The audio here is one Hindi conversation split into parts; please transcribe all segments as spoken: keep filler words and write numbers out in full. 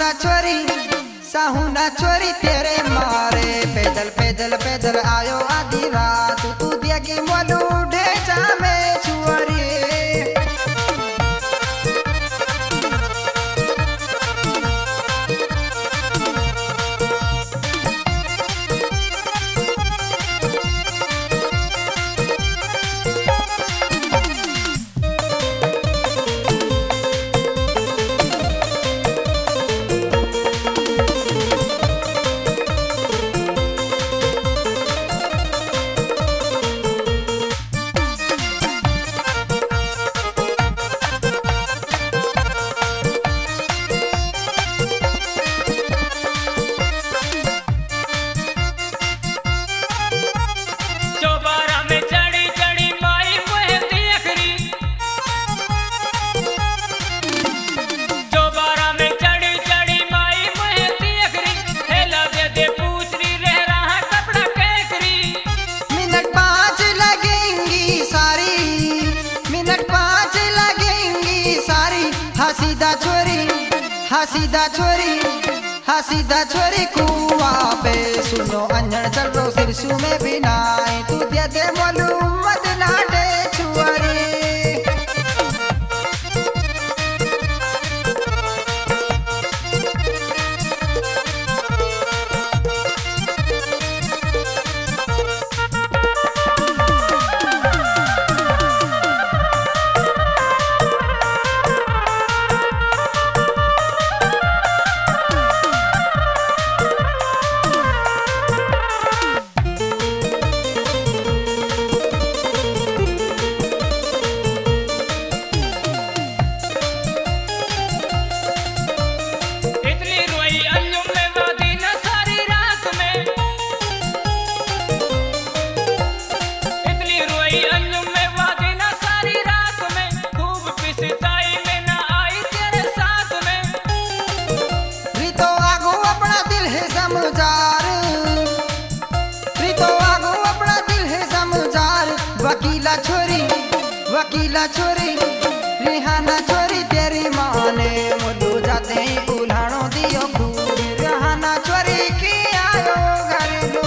सा छोरी साहू ना छोरी तेरे मारे पैदल पैदल पैदल आयो आधी रात तू दिया की मोलू ढेचा में छुअरी हसीदा छोरी हसीदा छोरी हसीदा छोरी कुआ पे सुनो अंजन चल रो सिरसू में भी नाई तू दे दे मोलू मत नाटे छुअरी वकीला छोरी वकीला छोरी रिहाना छोरी तेरी माँ ने मुल्लू जाते ही उल्हाड़ो दियो खूब रिहाना छोरी की आयो घर लो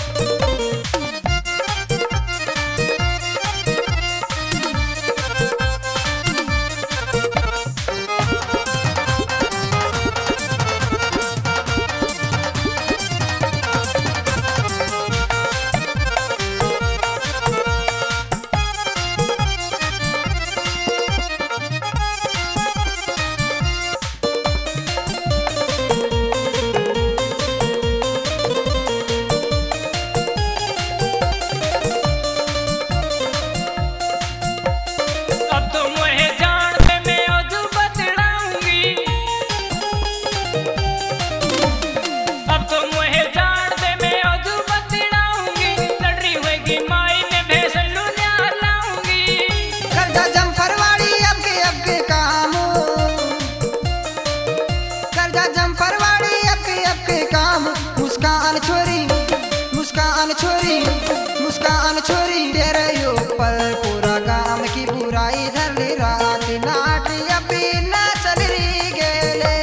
मुस्कान छोरी मुस्कान छोरी मुस्कान छोरी तेरे ऊपर पूरा गांव की बुराई धर ली रात नाट अभी ना चल रही गेले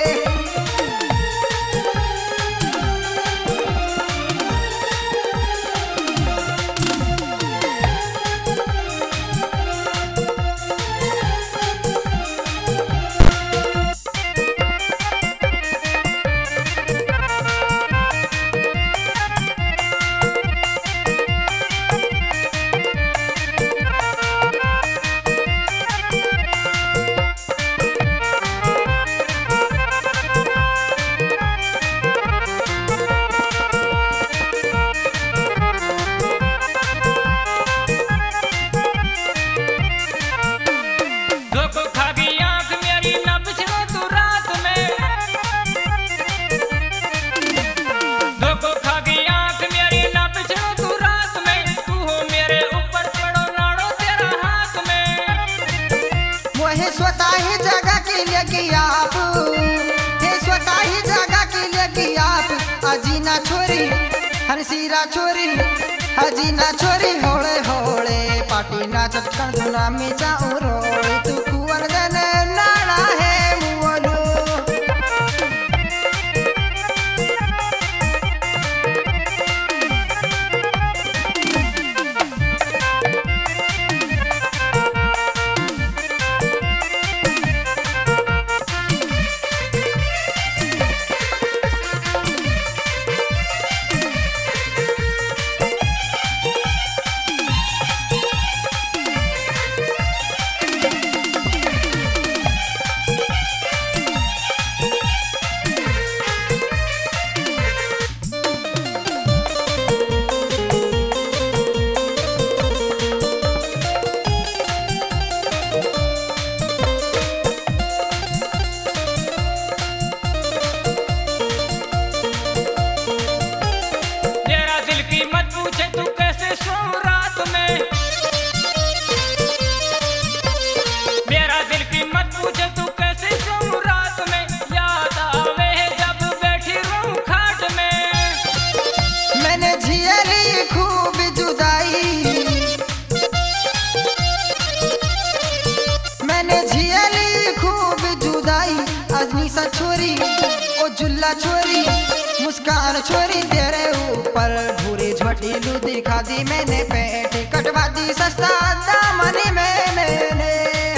स्वतः ही जगह की लेगी आप हे स्वतः ही जगह की लेगी आप अजीना छोरी हंसीरा छोरी अजीना छोरी होले होले पार्टी ना चटकन दुना में जाऊं रोड़ी तू कुंवर दने नाड़ा है मुवलो छोरी ओ जुल्ला छोरी मुस्कान छोरी तेरे ऊपर भूरी झोटीलू दिखा दी मैंने पेट कटवा दी सस्ता दामनी में मैंने।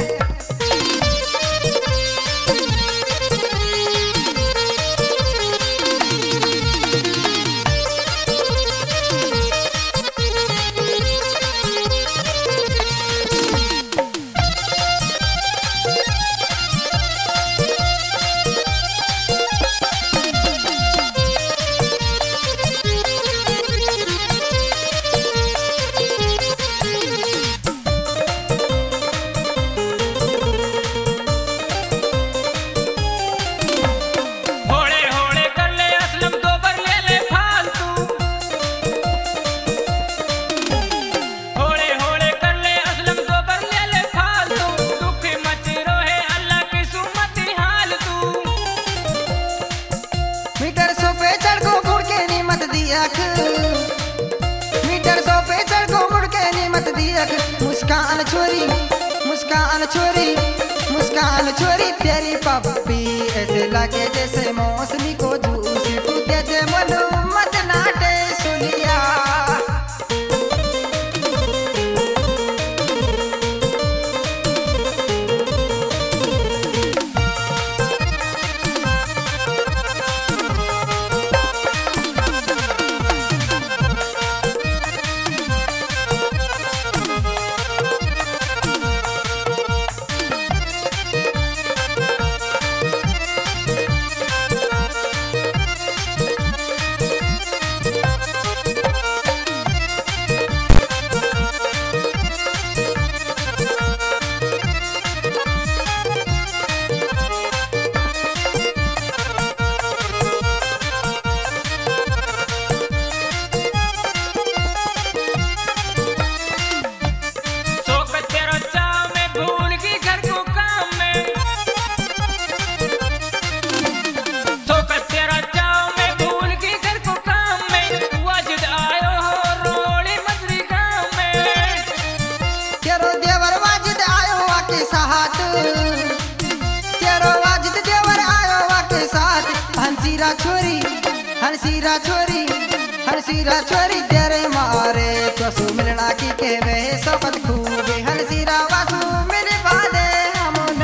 मीटर सौ पे चढ़ को मुड़ के नी मत दिया मुस्कान छोरी मुस्कान छोरी मुस्कान छोरी तेरी पप्पी ऐसे लगे जैसे मौसमी को जूस तू दे दे मनु मत नाटे सुलिया। हंसीरा छोरी हंसीरा छोरी हंसीरा छोरी तेरे मारे तो सु मिलना की के वे सोबत खूबे हंसीरा वासु मेरे बादे हमने।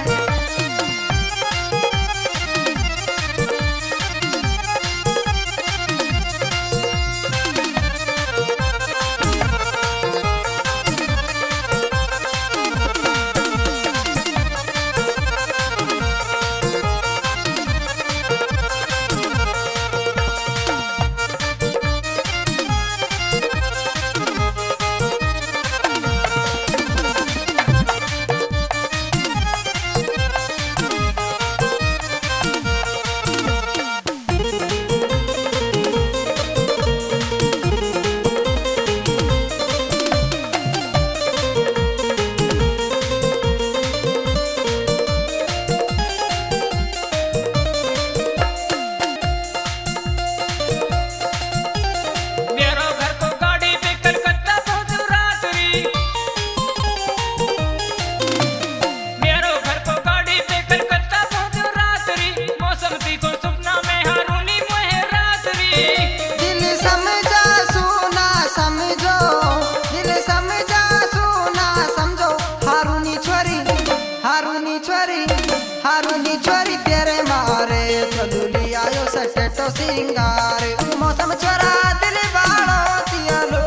हारूनी छोरी तेरे मारे चलूली आयो सटेटो सिंगार मौसम छोरा दिल बाड़ो तियालो।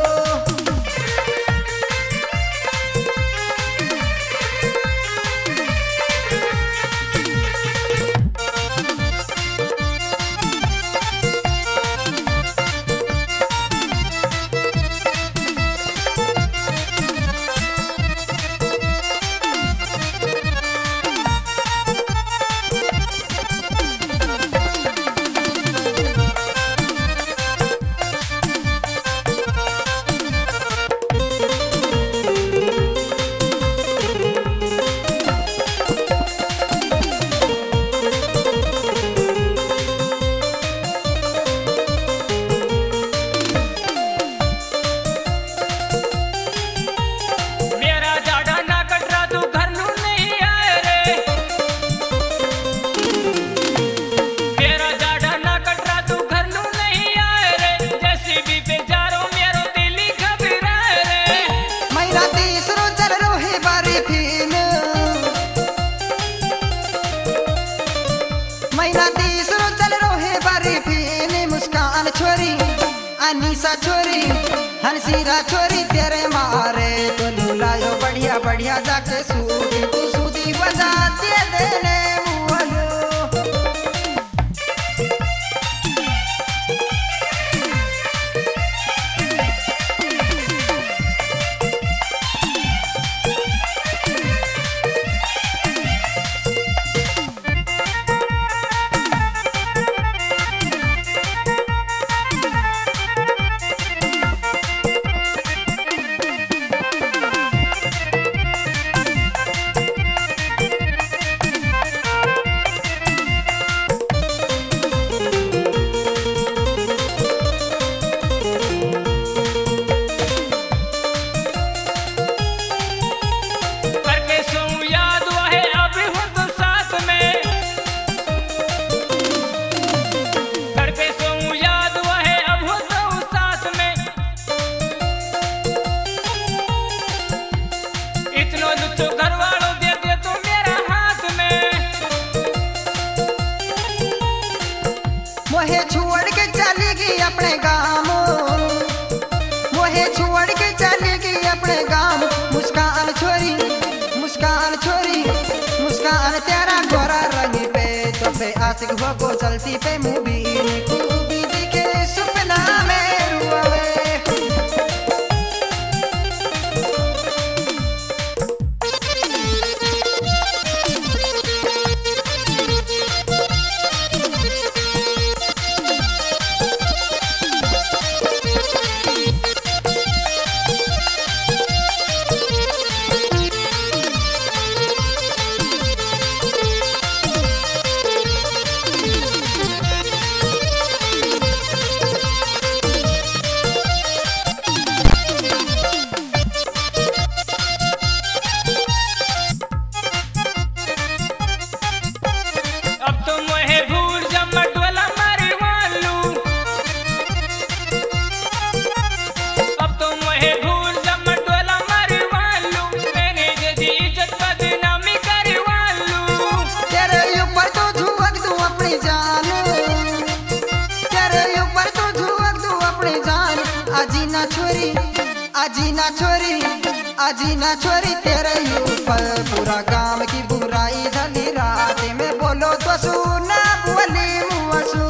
हंसा छोरी हंसीरा छोरी तेरे मारे तो लुलायो बढ़िया बढ़िया जाके सूदी तू सूदी बजाते देने मुअलो। मोहे छोड़ के चली गई अपने गाँव मोहे छोड़ के चली गई अपने गाँव मुस्कान छोरी मुस्कान छोरी मुस्कान तेरा गोरा रंग पे तो पे आशिक हो को चलती पे मूवी खूबी दिखे सपना में रुआवे। अजीना छोरी अजीना छोरी अजीना छोरी तेरे ऊपर पूरा गांव की बुराई धली रात में बोलो तो सुना बोली मुआसू।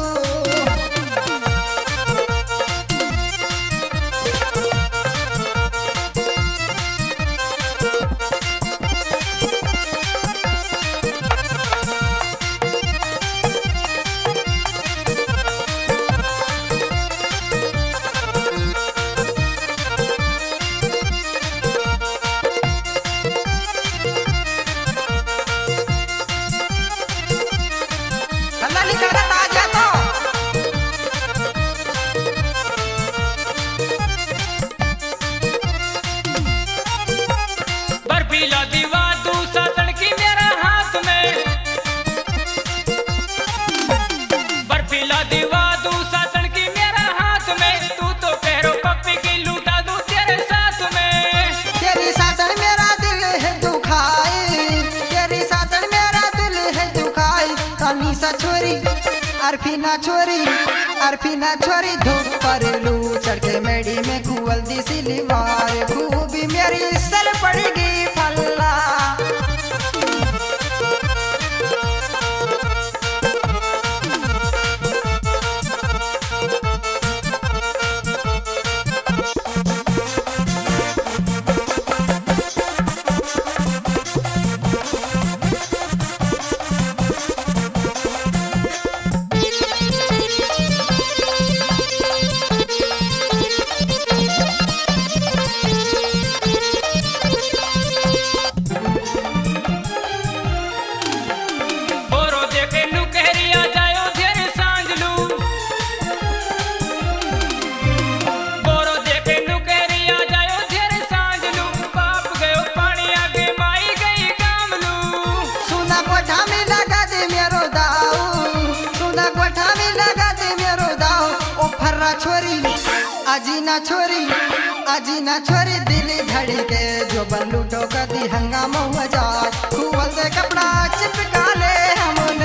बर्फीला दीवा तू सासण की मेरा हाथ में बर्फीला दीवा तू सासण की मेरा हाथ में तू तो पैरों पप्पी की लूटा दूं तेरे साथ में। तेरी सासण मेरा दिल है दुखाए तेरी सासण मेरा दिल है दुखाए कमीसा छोरी अरफीना छोरी अरफीना छोरी धूप पर लू चढ़ के मेड़ी में कुवल दी सिलीवार खूबी मेरी सल पड़ेगी फल्ला। अजीना छोरी अजीना छोरी दिल धड़के जो बल्लूटो कदी हंगामा हुआ जाए खूबल से कपड़ा चिपका ले हमने।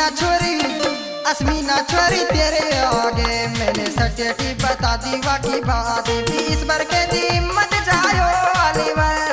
असमीना छोरी असमीना छोरी तेरे आगे मैंने सटेटी बता दी वाकी बात बीस बार के दी मत जायो अलीवर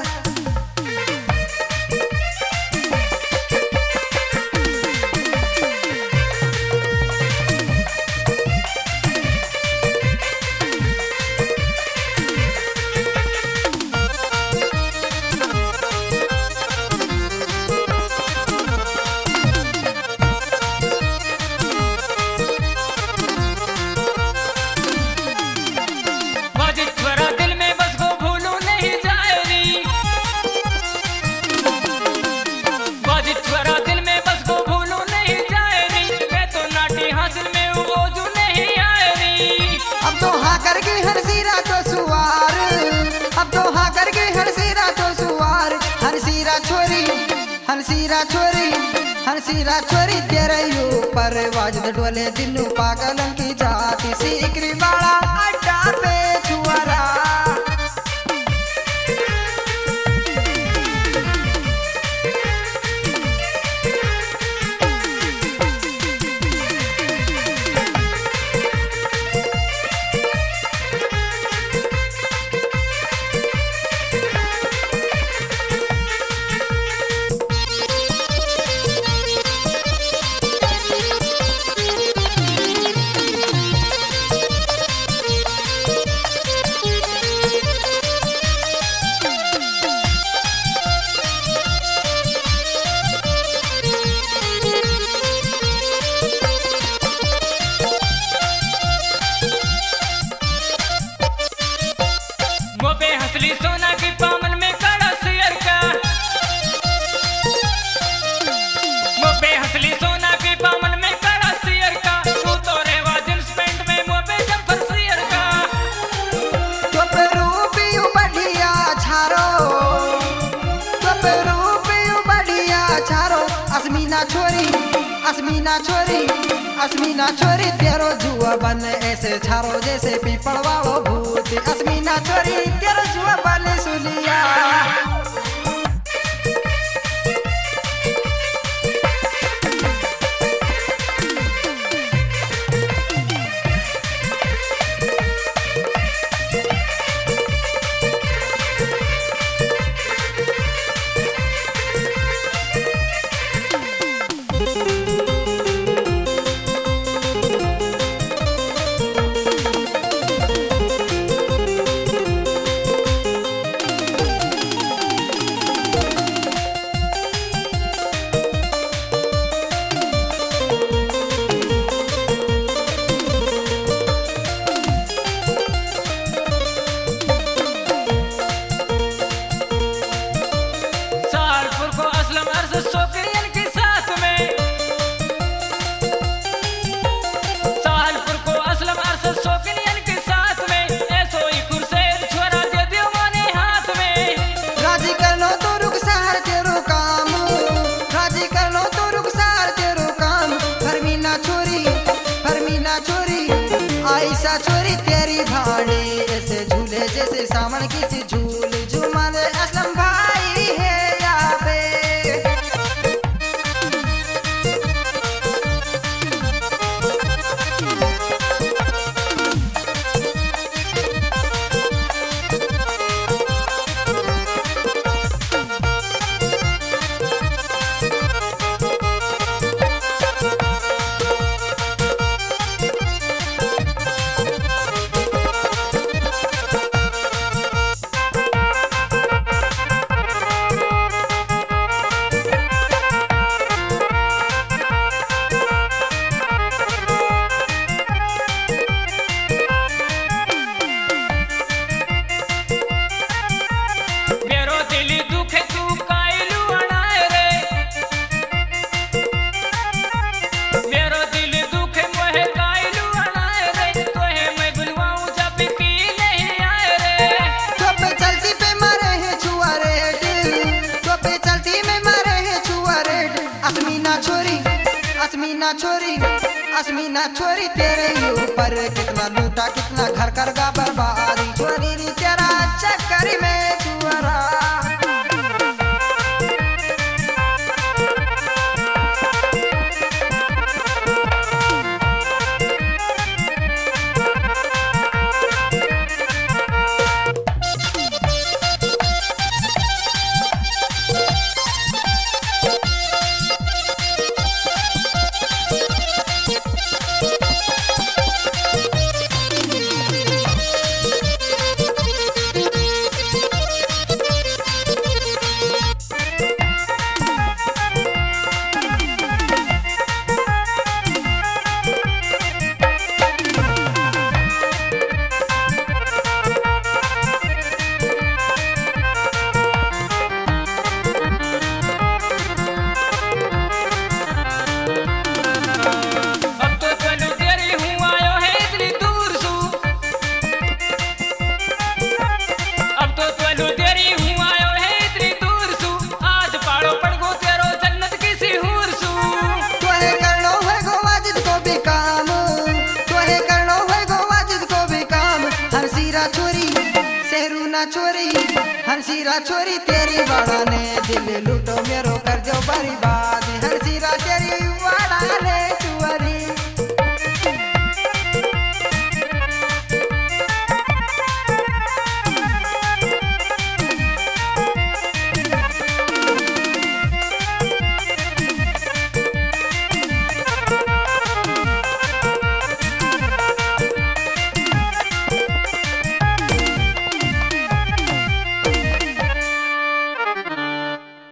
हंसीरा छोरी हंसीरा छोरी तेरे ऊपर वाजद डोले दिनू पागलन की जाती सीकरी वाला अड्डा पे छुआरा सोना की पामन में कड़ा शेर का मोबे हंसली सोना की पामन में कड़ा शेर का तू तो रेवा जींस पैंट में मोबे जंपर शेर का तो पे रूपी बढ़िया छारो तो पे रूपी बढ़िया छारो असमीना छोरी असमीना छोरी असमीना छोरी तेरो जुआ बन ऐसे छारो जैसे पीपल वालो भूत असमीना छोरी तेरो जुआ बन सुलिया ऐसा छोरी तेरी भाड़ी ऐसे झूले जैसे सावन की सी झूल झूमर असलम भाई है यहाँ पे असमीना छोरी असमीना छोरी तेरे ऊपर कितना लूटा कितना घर कर गा बर्बादी छोरी री तेरा चक्कर में छुआरा शहरू ना छोरी हंसीरा छोरी तेरी बड़ा ने दिल लूटो मेरो कर दो बर्बाद हंसीरा तेरी